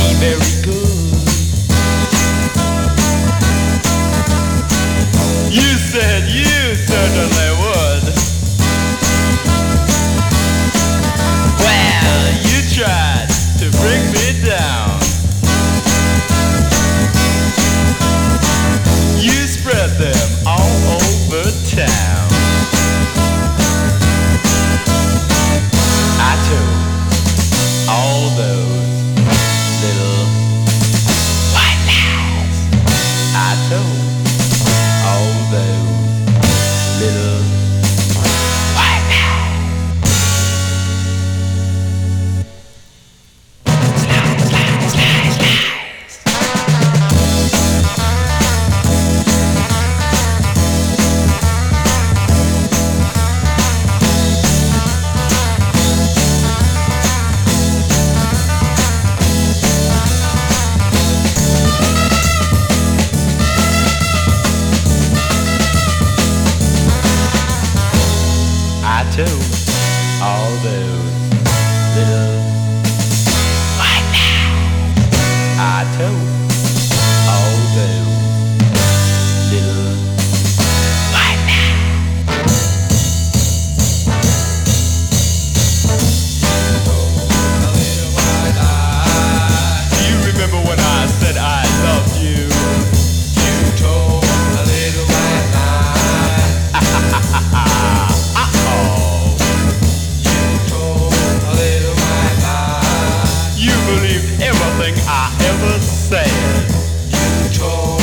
be very good. You said you certainly would. Well, you tried to bring me down. You spread them all over town. I told all those little white lies. I told all those little white lies. Lies, lies, lies, lies. I told all those little white lies. I told all those little white lies. Do you remember when I said I loved you? You told a little white lie. You believed everything I ever said. You told